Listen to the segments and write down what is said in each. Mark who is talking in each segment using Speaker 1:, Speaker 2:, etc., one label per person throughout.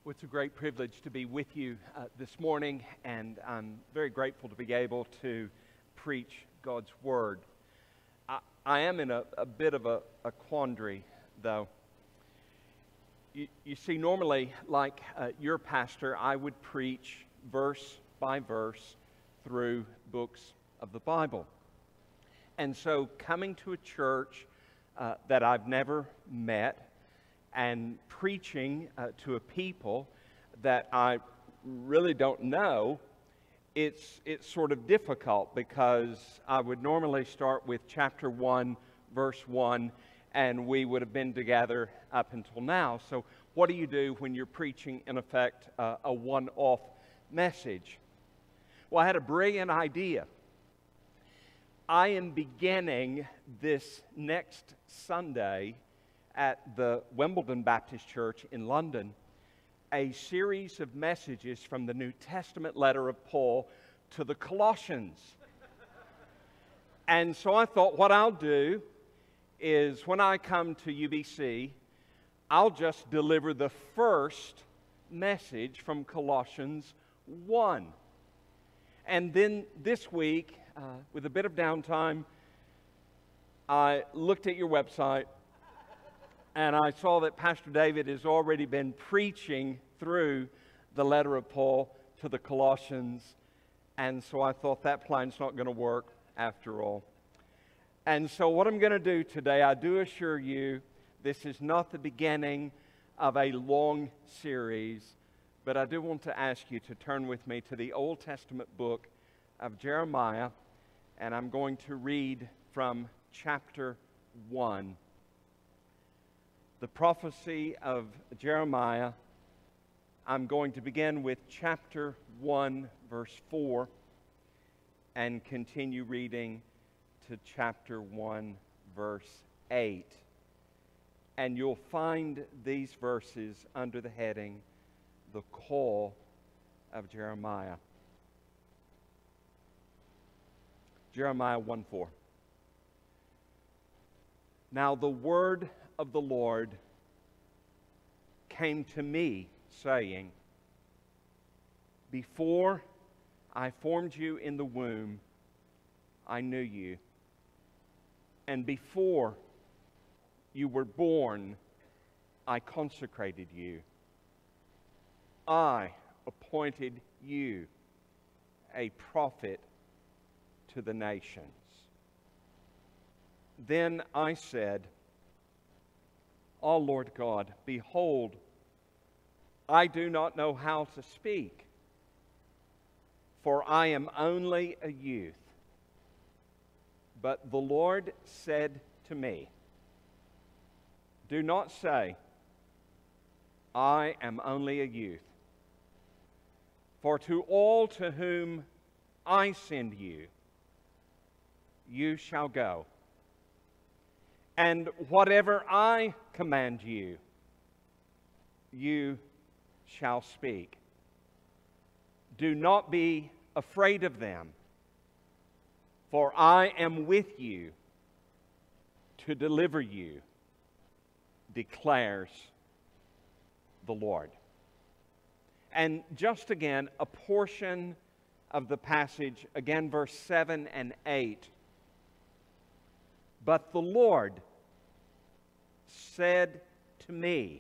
Speaker 1: Well, it's a great privilege to be with you this morning, and I'm very grateful to be able to preach God's Word. I am in a bit of a quandary, though. You see, normally, like your pastor, I would preach verse by verse through books of the Bible. And so coming to a church that I've never met, and preaching to a people that I really don't know, it's sort of difficult because I would normally start with chapter 1, verse 1, and we would have been together up until now. So what do you do when you're preaching, in effect, a one-off message? Well, I had a brilliant idea. I am beginning this next Sunday at the Wimbledon Baptist Church in London a series of messages from the New Testament letter of Paul to the Colossians. And so I thought what I'll do is when I come to UBC, I'll just deliver the first message from Colossians 1. And then this week, with a bit of downtime, I looked at your website, and I saw that Pastor David has already been preaching through the letter of Paul to the Colossians. And so I thought that plan's not going to work after all. And so what I'm going to do today, I do assure you, this is not the beginning of a long series, but I do want to ask you to turn with me to the Old Testament book of Jeremiah, and I'm going to read from chapter 1. The prophecy of Jeremiah, I'm going to begin with chapter 1, verse 4, and continue reading to chapter 1, verse 8. And you'll find these verses under the heading, The Call of Jeremiah. Jeremiah 1:4. Now the word of the Lord came to me, saying, Before I formed you in the womb, I knew you. And before you were born, I consecrated you. I appointed you a prophet to the nations. Then I said, O Lord God, behold, I do not know how to speak, for I am only a youth. But the Lord said to me, Do not say, I am only a youth. For to all to whom I send you, you shall go. And whatever I command you, you shall speak. Do not be afraid of them, for I am with you to deliver you, declares the Lord. And just again, a portion of the passage, again, verse 7 and 8. But the Lord said to me,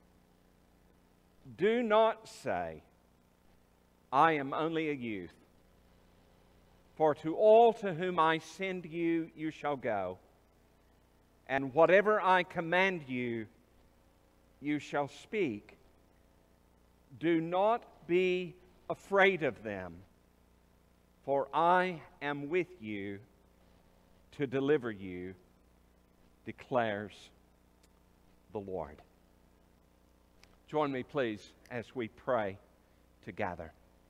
Speaker 1: Do not say, I am only a youth. For to all to whom I send you, you shall go. And whatever I command you, you shall speak. Do not be afraid of them, for I am with you to deliver you, declares the Lord. Join me, please, as we pray together.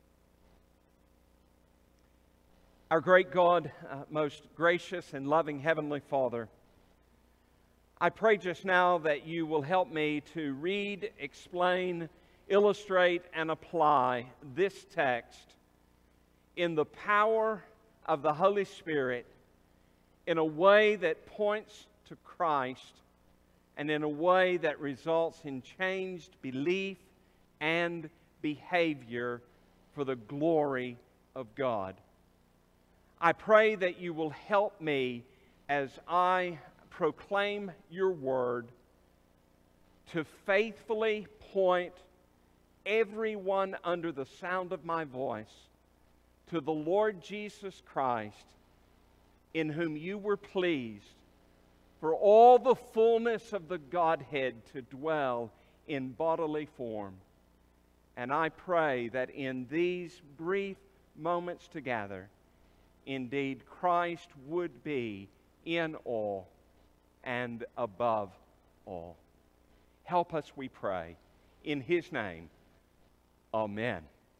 Speaker 1: Our great God, most gracious and loving Heavenly Father, I pray just now that you will help me to read, explain, illustrate, and apply this text in the power of the Holy Spirit in a way that points to Christ and in a way that results in changed belief and behavior for the glory of God. I pray that you will help me as I proclaim your word to faithfully point everyone under the sound of my voice to the Lord Jesus Christ, in whom you were pleased for all the fullness of the Godhead to dwell in bodily form. And I pray that in these brief moments together, indeed Christ would be in all and above all. Help us, we pray, in His name. Amen.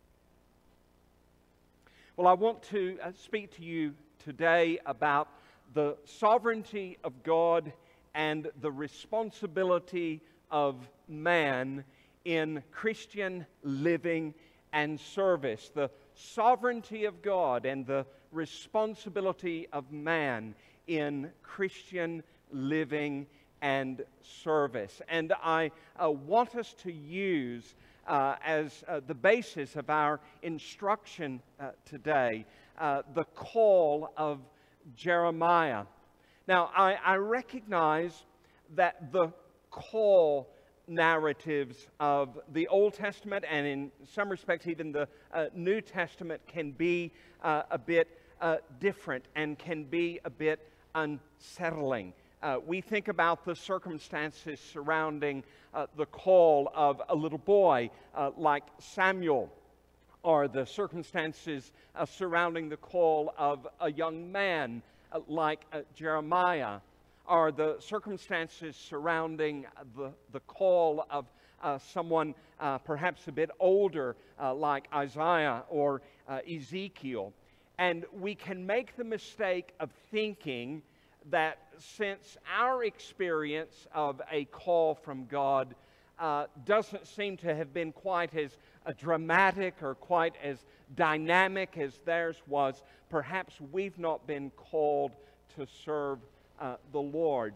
Speaker 1: Well, I want to speak to you today about the sovereignty of God and the responsibility of man in Christian living and service. The sovereignty of God and the responsibility of man in Christian living and service. And I want us to use as the basis of our instruction today the call of Jeremiah. Now, I recognize that the call narratives of the Old Testament, and in some respects even the New Testament, can be a bit different and can be a bit unsettling. We think about the circumstances surrounding the call of a little boy like Samuel, or the circumstances surrounding the call of a young man like Jeremiah, or the circumstances surrounding the call of someone perhaps a bit older like Isaiah or Ezekiel. And we can make the mistake of thinking that since our experience of a call from God doesn't seem to have been quite as dramatic or quite as dynamic as theirs was, perhaps we've not been called to serve the Lord.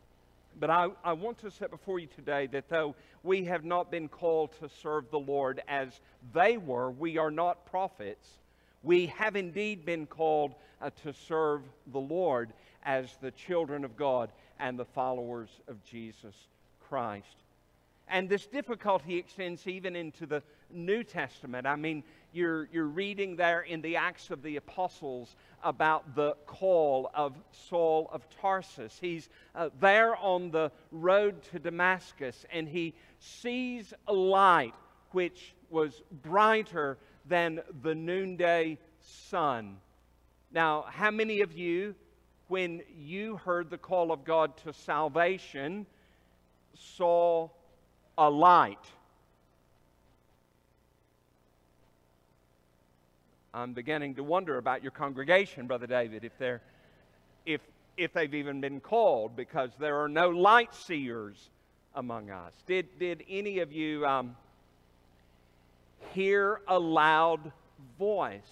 Speaker 1: But I want to set before you today that though we have not been called to serve the Lord as they were, we are not prophets. We have indeed been called to serve the Lord as the children of God and the followers of Jesus Christ. And this difficulty extends even into the New Testament. I mean, you're reading there in the Acts of the Apostles about the call of Saul of Tarsus. He's there on the road to Damascus, and he sees a light which was brighter than the noonday sun. Now, how many of you, when you heard the call of God to salvation, saw a light? I'm beginning to wonder about your congregation, Brother David, if they've even been called, because there are no light seers among us. Did any of you hear a loud voice?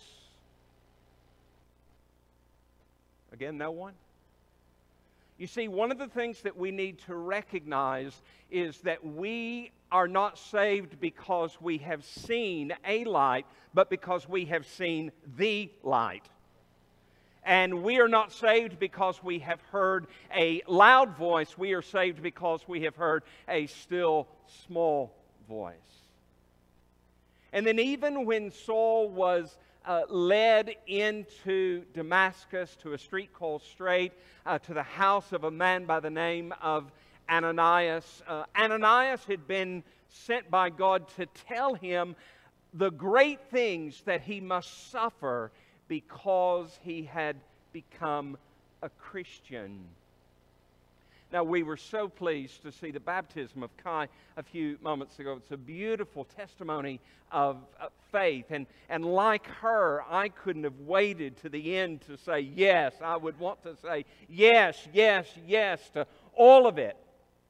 Speaker 1: Again, no one? You see, one of the things that we need to recognize is that we are not saved because we have seen a light, but because we have seen the light. And we are not saved because we have heard a loud voice. We are saved because we have heard a still small voice. And then even when Saul was led into Damascus, to a street called Straight, to the house of a man by the name of Ananias. Ananias had been sent by God to tell him the great things that he must suffer because he had become a Christian. Now, we were so pleased to see the baptism of Kai a few moments ago. It's a beautiful testimony of faith. And like her, I couldn't have waited to the end to say yes. I would want to say yes, yes, yes to all of it.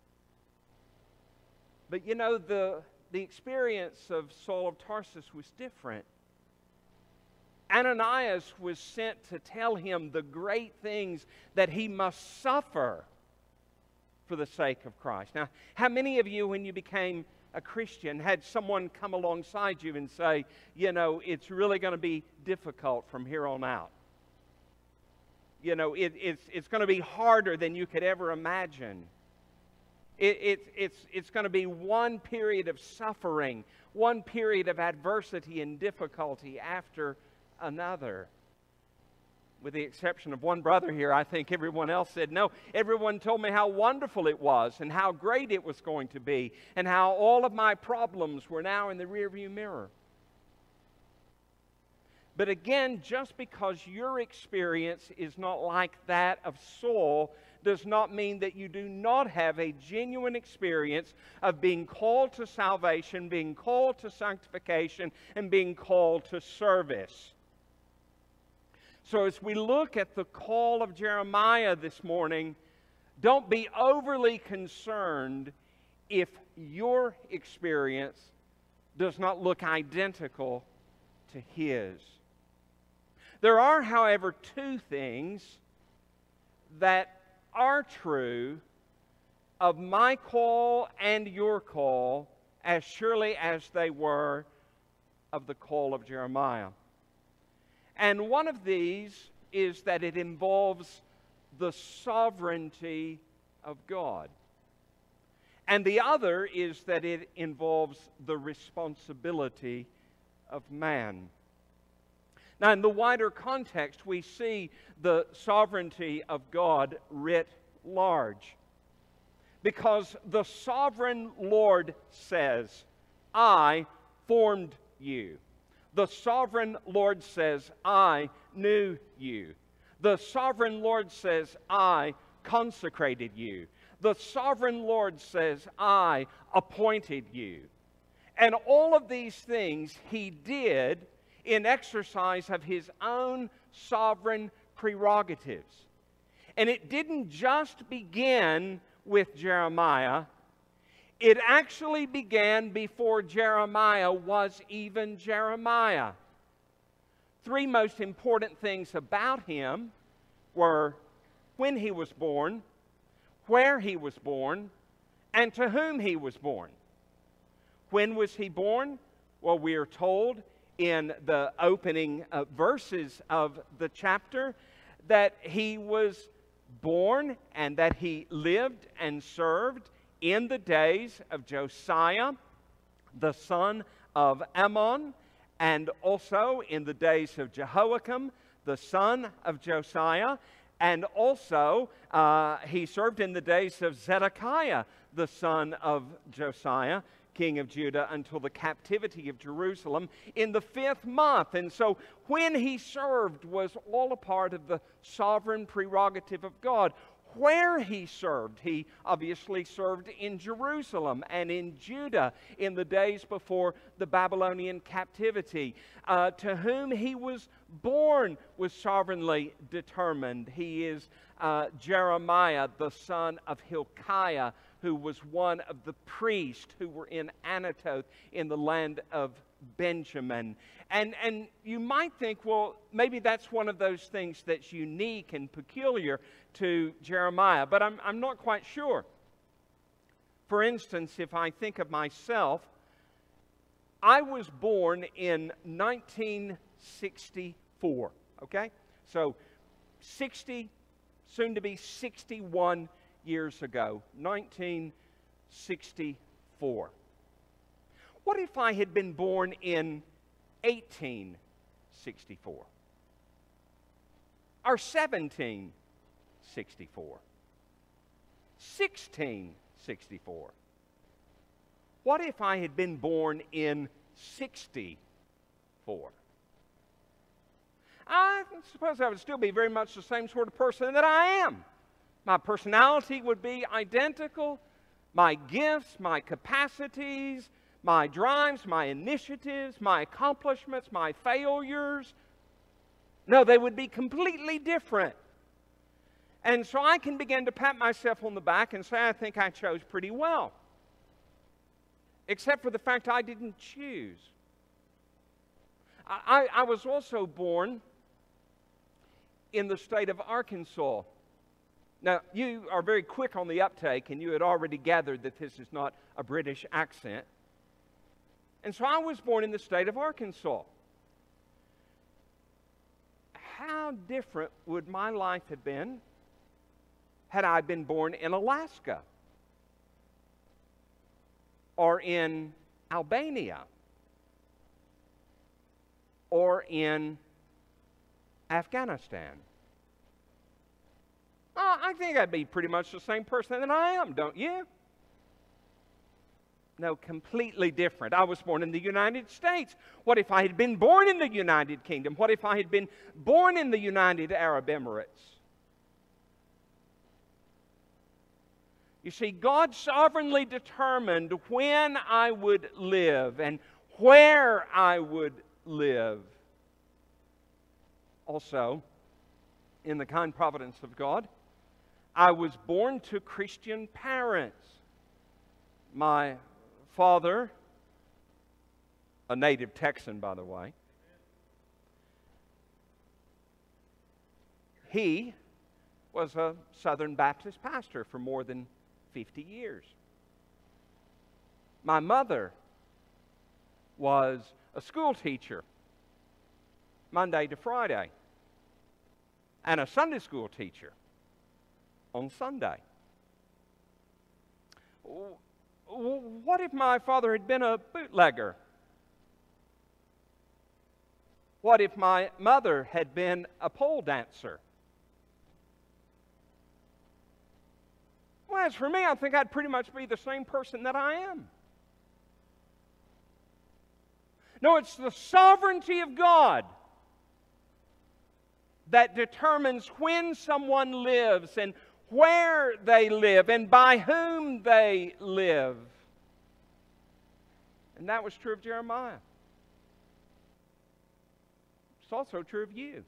Speaker 1: But you know, the experience of Saul of Tarsus was different. Ananias was sent to tell him the great things that he must suffer for the sake of Christ. Now, how many of you, when you became a Christian, had someone come alongside you and say, you know, it's really going to be difficult from here on out. You know, it's going to be harder than you could ever imagine. It's going to be one period of suffering, one period of adversity and difficulty after another. With the exception of one brother here, I think everyone else said, no, everyone told me how wonderful it was and how great it was going to be and how all of my problems were now in the rearview mirror. But again, just because your experience is not like that of Saul does not mean that you do not have a genuine experience of being called to salvation, being called to sanctification, and being called to service. So as we look at the call of Jeremiah this morning, don't be overly concerned if your experience does not look identical to his. There are, however, two things that are true of my call and your call as surely as they were of the call of Jeremiah. And one of these is that it involves the sovereignty of God. And the other is that it involves the responsibility of man. Now, in the wider context, we see the sovereignty of God writ large. Because the sovereign Lord says, I formed you. The sovereign Lord says, I knew you. The sovereign Lord says, I consecrated you. The sovereign Lord says, I appointed you. And all of these things He did in exercise of His own sovereign prerogatives. And it didn't just begin with Jeremiah. It actually began before Jeremiah was even Jeremiah. Three most important things about him were when he was born, where he was born, and to whom he was born. When was he born? Well, we are told in the opening verses of the chapter that he was born and that he lived and served in the days of Josiah, the son of Ammon, and also in the days of Jehoiakim, the son of Josiah, and also he served in the days of Zedekiah, the son of Josiah, king of Judah, until the captivity of Jerusalem in the 5th month. And so when he served was all a part of the sovereign prerogative of God. Where he served, he obviously served in Jerusalem and in Judah in the days before the Babylonian captivity. To whom he was born was sovereignly determined. He is Jeremiah, the son of Hilkiah, who was one of the priests who were in Anathoth in the land of Benjamin. And you might think, well, maybe that's one of those things that's unique and peculiar to Jeremiah, but I'm not quite sure. For instance, if I think of myself, I was born in 1964, okay? So 60, soon to be 61 years ago, 1964. What if I had been born in 1864? Or 1764? 1664? What if I had been born in 64? I suppose I would still be very much the same sort of person that I am. My personality would be identical. My gifts, my capacities, my drives, my initiatives, my accomplishments, my failures. No, they would be completely different. And so I can begin to pat myself on the back and say, I think I chose pretty well. Except for the fact I didn't choose. I was also born in the state of Arkansas. Now, you are very quick on the uptake, and you had already gathered that this is not a British accent. And so I was born in the state of Arkansas. How different would my life have been had I been born in Alaska or in Albania or in Afghanistan? I think I'd be pretty much the same person that I am, don't you? No, completely different. I was born in the United States. What if I had been born in the United Kingdom? What if I had been born in the United Arab Emirates? You see, God sovereignly determined when I would live and where I would live. Also, in the kind providence of God, I was born to Christian parents. My father, a native Texan, by the way, he was a Southern Baptist pastor for more than 50 years. My mother was a school teacher, Monday to Friday, and a Sunday school teacher on Sunday. What if my father had been a bootlegger? What if my mother had been a pole dancer? Well, as for me, I think I'd pretty much be the same person that I am. No, it's the sovereignty of God that determines when someone lives and where they live and by whom they live. And that was true of Jeremiah. It's also true of you.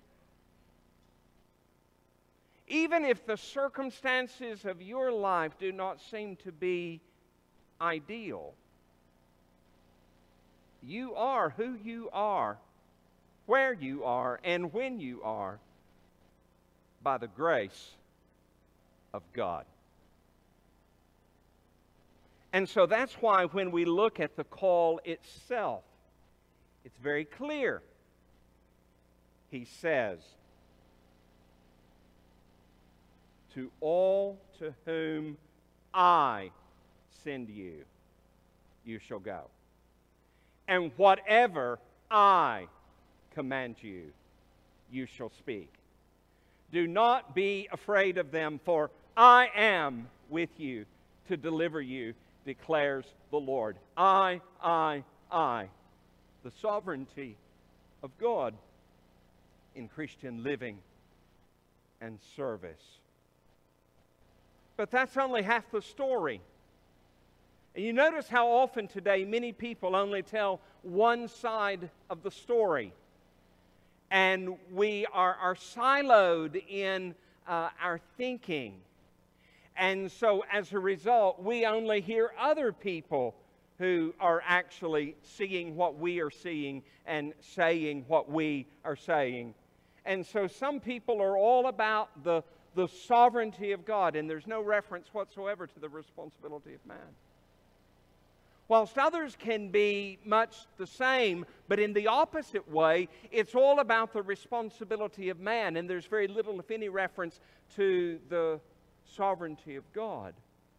Speaker 1: Even if the circumstances of your life do not seem to be ideal, you are who you are, where you are, and when you are by the grace of God. And so that's why when we look at the call itself, it's very clear. He says, "To all to whom I send you, you shall go. And whatever I command you, you shall speak. Do not be afraid of them, for I am with you to deliver you, declares the Lord." I. The sovereignty of God in Christian living and service. But that's only half the story. And you notice how often today many people only tell one side of the story. And we are siloed in our thinking. And so as a result, we only hear other people who are actually seeing what we are seeing and saying what we are saying. And so some people are all about the sovereignty of God, and there's no reference whatsoever to the responsibility of man. Whilst others can be much the same, but in the opposite way, it's all about the responsibility of man, and there's very little, if any, reference to the sovereignty of God.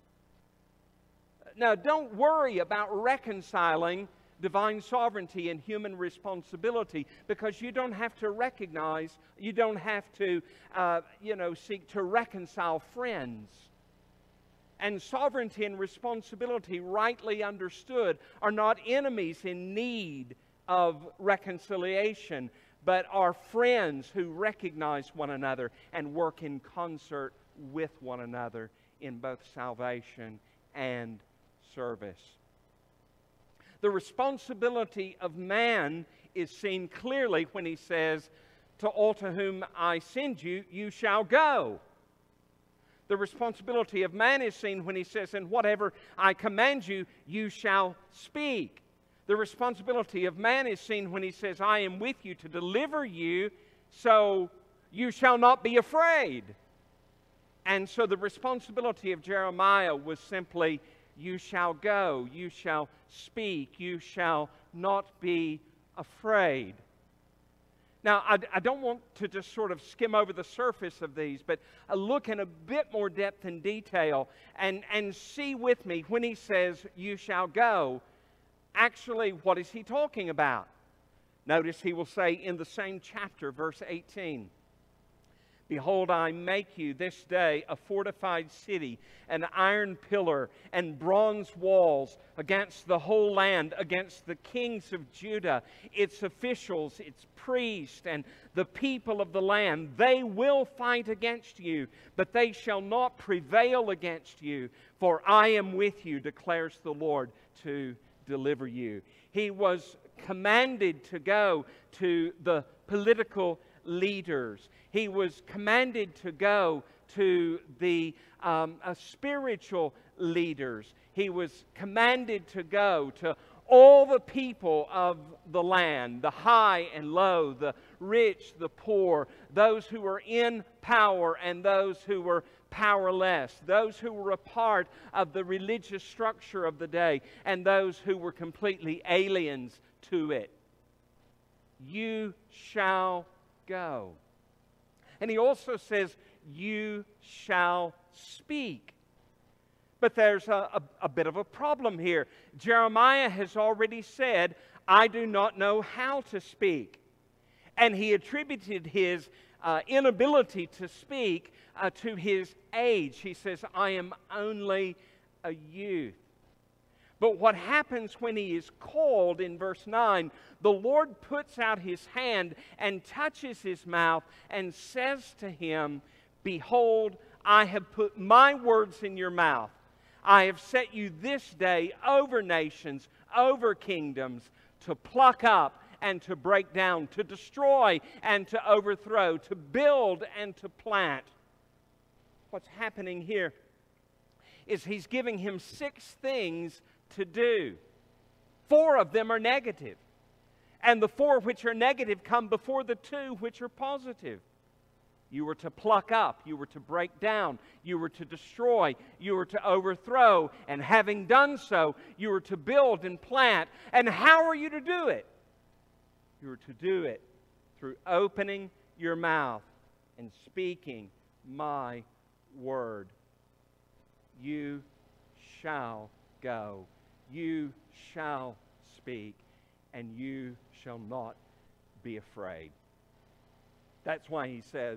Speaker 1: Now, don't worry about reconciling divine sovereignty and human responsibility, because you don't have to recognize, you don't have to, seek to reconcile friends. And sovereignty and responsibility, rightly understood, are not enemies in need of reconciliation, but are friends who recognize one another and work in concert with one another in both salvation and service. The responsibility of man is seen clearly when he says, "To all to whom I send you, you shall go." The responsibility of man is seen when he says, "And whatever I command you, you shall speak." The responsibility of man is seen when he says, "I am with you to deliver you, so you shall not be afraid." And so the responsibility of Jeremiah was simply, You shall go, you shall speak, you shall not be afraid. Now, I don't want to just sort of skim over the surface of these, but look in a bit more depth and detail and see with me when he says, you shall go, actually, what is he talking about? Notice he will say in the same chapter, verse 18, Behold, I make you this day a fortified city, an iron pillar and bronze walls against the whole land, against the kings of Judah, its officials, its priests, and the people of the land. They will fight against you, but they shall not prevail against you, for I am with you, declares the Lord, to deliver you. He was commanded to go to the political leaders. He was commanded to go to the spiritual leaders. He was commanded to go to all the people of the land, the high and low, the rich, the poor, those who were in power and those who were powerless, those who were a part of the religious structure of the day, and those who were completely aliens to it. You shall go. And he also says, you shall speak. But there's a bit of a problem here. Jeremiah has already said, I do not know how to speak. And he attributed his inability to speak to his age. He says, I am only a youth. But what happens when he is called in verse 9, the Lord puts out his hand and touches his mouth and says to him, Behold, I have put my words in your mouth. I have set you this day over nations, over kingdoms, to pluck up and to break down, to destroy and to overthrow, to build and to plant. What's happening here is he's giving him 6 things to do. 4 of them are negative. And the 4 which are negative come before the 2 which are positive. You were to pluck up, you were to break down, you were to destroy, you were to overthrow, and having done so, you were to build and plant. And how are you to do it? You were to do it through opening your mouth and speaking my word. You shall go. You shall speak, and you shall not be afraid. That's why he says,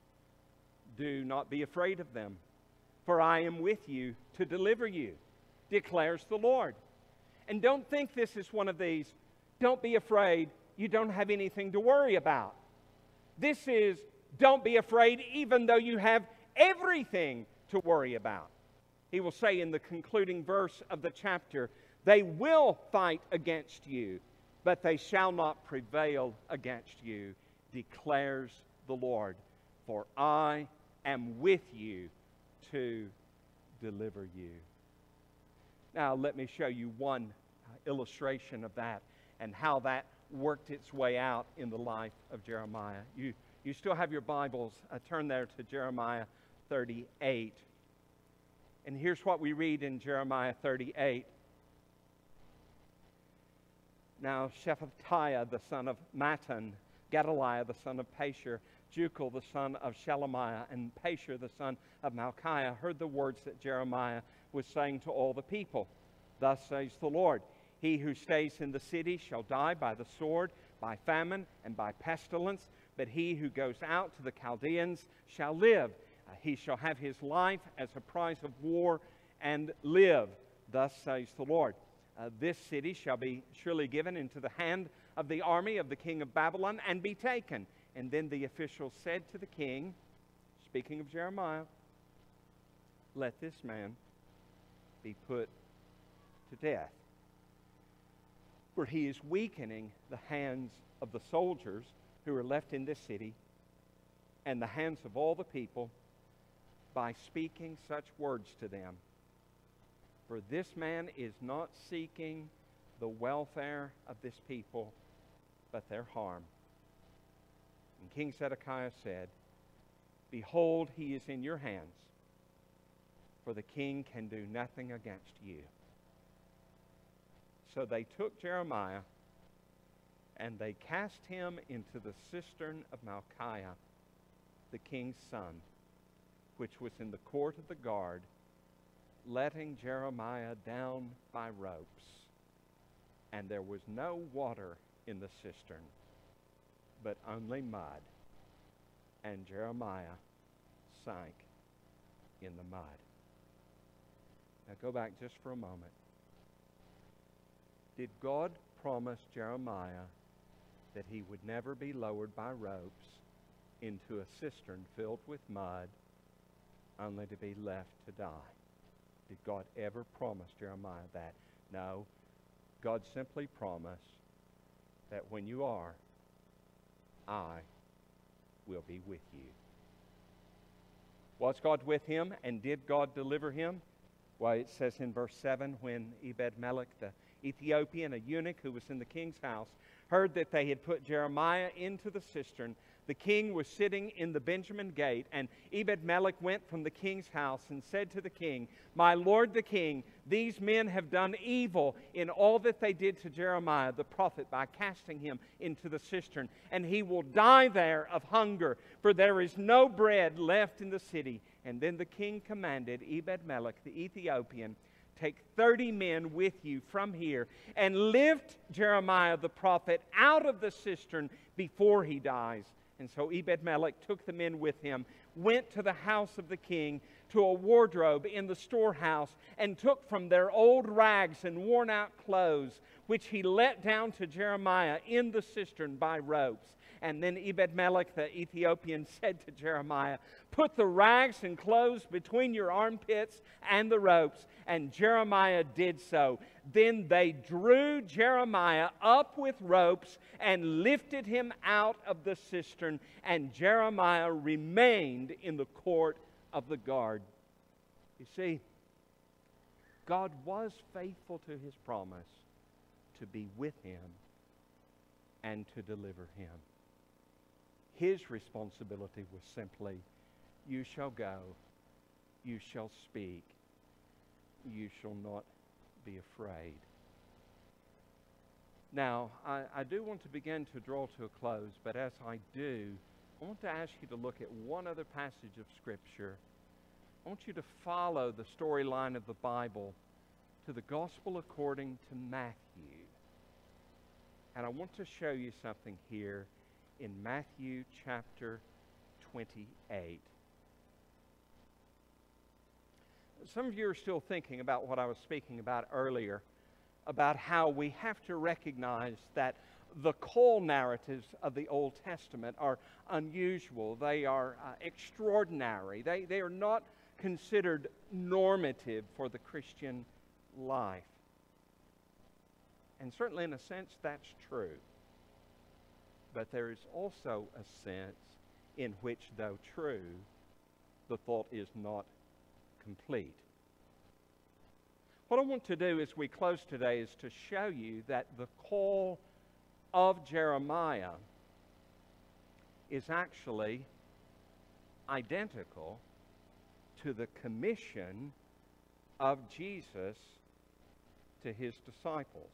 Speaker 1: do not be afraid of them, for I am with you to deliver you, declares the Lord. And don't think this is one of these, don't be afraid, you don't have anything to worry about. This is, don't be afraid even though you have everything to worry about. He will say in the concluding verse of the chapter, they will fight against you, but they shall not prevail against you, declares the Lord. For I am with you to deliver you. Now let me show you one illustration of that and how that worked its way out in the life of Jeremiah. You still have your Bibles. Turn there to Jeremiah 38. And here's what we read in Jeremiah 38. Now Shephatiah the son of Mattan, Gedaliah the son of Pashur, Jucal the son of Shelemiah, and Pashur the son of Malchiah heard the words that Jeremiah was saying to all the people. Thus says the Lord, He who stays in the city shall die by the sword, by famine, and by pestilence, but he who goes out to the Chaldeans shall live. He shall have his life as a prize of war and live. Thus says the Lord. This city shall be surely given into the hand of the army of the king of Babylon and be taken. And then the officials said to the king, speaking of Jeremiah, let this man be put to death. For he is weakening the hands of the soldiers who are left in this city and the hands of all the people by speaking such words to them. For this man is not seeking the welfare of this people, but their harm. And King Zedekiah said, Behold, he is in your hands. for the king can do nothing against you. So they took Jeremiah, and they cast him into the cistern of Malchiah, the king's son, which was in the court of the guard, letting Jeremiah down by ropes. And there was no water in the cistern, but only mud. And Jeremiah sank in the mud. Now go back just for a moment. Did God promise Jeremiah that he would never be lowered by ropes into a cistern filled with mud, only to be left to die? Did God ever promise Jeremiah that? No. God simply promised that when you are, I will be with you. Was God with him, and did God deliver him? Well, it says in verse 7, when Ebed-Melech the Ethiopian, a eunuch who was in the king's house, heard that they had put Jeremiah into the cistern, the king was sitting in the Benjamin gate, and Ebed-Melech went from the king's house and said to the king, "My lord the king, these men have done evil in all that they did to Jeremiah the prophet by casting him into the cistern, and he will die there of hunger, for there is no bread left in the city." And then the king commanded Ebed-Melech the Ethiopian, "Take 30 men with you from here and lift Jeremiah the prophet out of the cistern before he dies." And so Ebed-Melech took the men with him, went to the house of the king, to a wardrobe in the storehouse, and took from their old rags and worn-out clothes, which he let down to Jeremiah in the cistern by ropes. And then Ebed-Melech the Ethiopian said to Jeremiah, "Put the rags and clothes between your armpits and the ropes." And Jeremiah did so. Then they drew Jeremiah up with ropes and lifted him out of the cistern, and Jeremiah remained in the court of the guard. You see, God was faithful to his promise to be with him and to deliver him. His responsibility was simply, "You shall go, you shall speak, you shall not be afraid." Now, I do want to begin to draw to a close, but as I do, I want to ask you to look at one other passage of Scripture. I want you to follow the storyline of the Bible to the Gospel according to Matthew. And I want to show you something here in Matthew chapter 28. Some of you are still thinking about what I was speaking about earlier, about how we have to recognize that the call narratives of the Old Testament are unusual. They are extraordinary. They are not considered normative for the Christian life. And certainly in a sense that's true. But there is also a sense in which, though true, the thought is not complete. What I want to do as we close today is to show you that the call of Jeremiah is actually identical to the commission of Jesus to his disciples.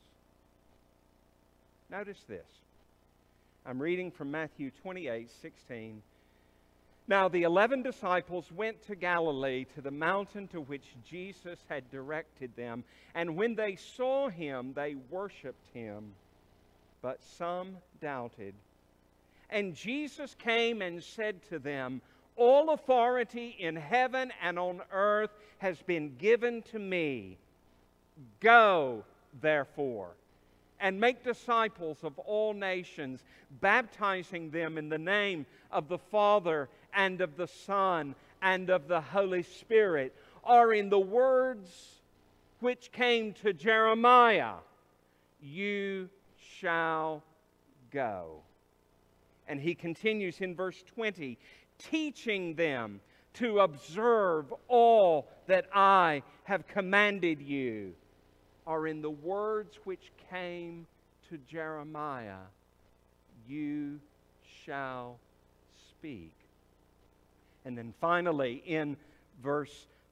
Speaker 1: Notice this. I'm reading from Matthew 28:16. "Now the 11 disciples went to Galilee, to the mountain to which Jesus had directed them. And when they saw him, they worshipped him, but some doubted. And Jesus came and said to them, 'All authority in heaven and on earth has been given to me. Go, therefore, and make disciples of all nations, baptizing them in the name of the Father and of the Son and of the Holy Spirit.' Or in the words which came to Jeremiah, 'You shall go.'" And he continues in verse 20, "Teaching them to observe all that I have commanded you." Or in the words which came to Jeremiah, "You shall speak." And then finally in verse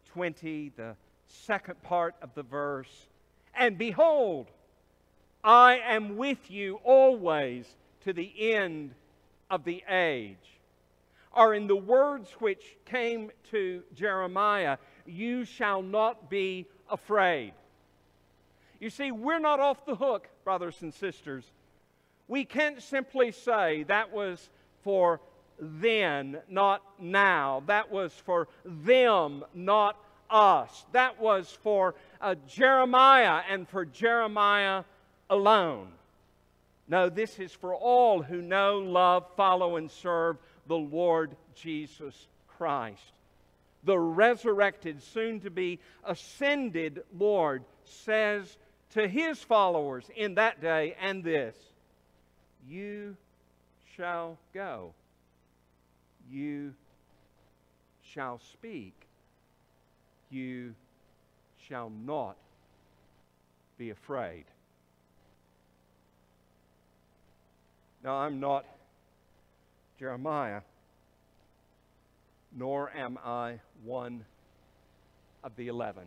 Speaker 1: 20, the second part of the verse. And behold, I am with you always to the end of the age. Or in the words which came to Jeremiah, you shall not be afraid. You see, we're not off the hook, brothers and sisters. We can't simply say that was for then, not now. That was for them, not us. That was for Jeremiah and for Jeremiah alone. No, this is for all who know, love, follow, and serve the Lord Jesus Christ. The resurrected, soon-to-be ascended Lord says to His followers in that day and this, you shall go. You shall speak. You shall not be afraid. Now, I'm not Jeremiah, nor am I one of the 11.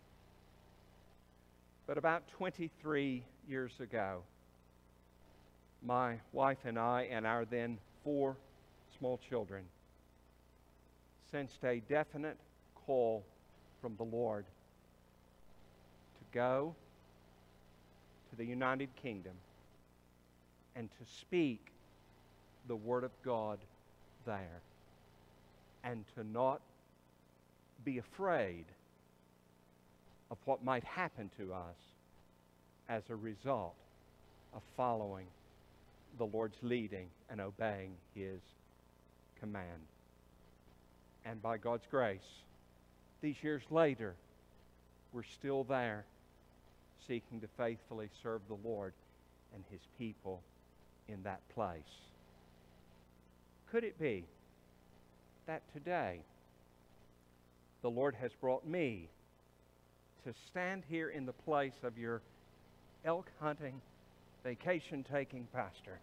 Speaker 1: But about 23 years ago, my wife and I and our then 4 small children sensed a definite call from the Lord to go to the United Kingdom and to speak the Word of God there, and to not be afraid of what might happen to us as a result of following the Lord's leading and obeying His command. And by God's grace, these years later, we're still there, seeking to faithfully serve the Lord and His people in that place. Could it be that today the Lord has brought me to stand here in the place of your elk hunting, vacation taking pastor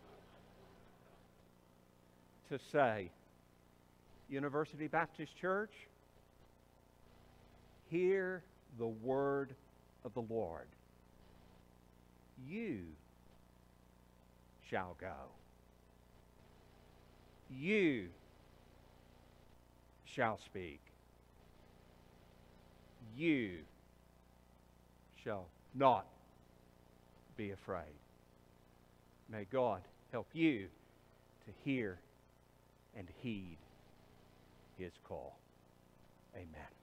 Speaker 1: to say, University Baptist Church, hear the word of the Lord. You shall go. You shall speak. You shall not be afraid. May God help you to hear and heed His call. Amen.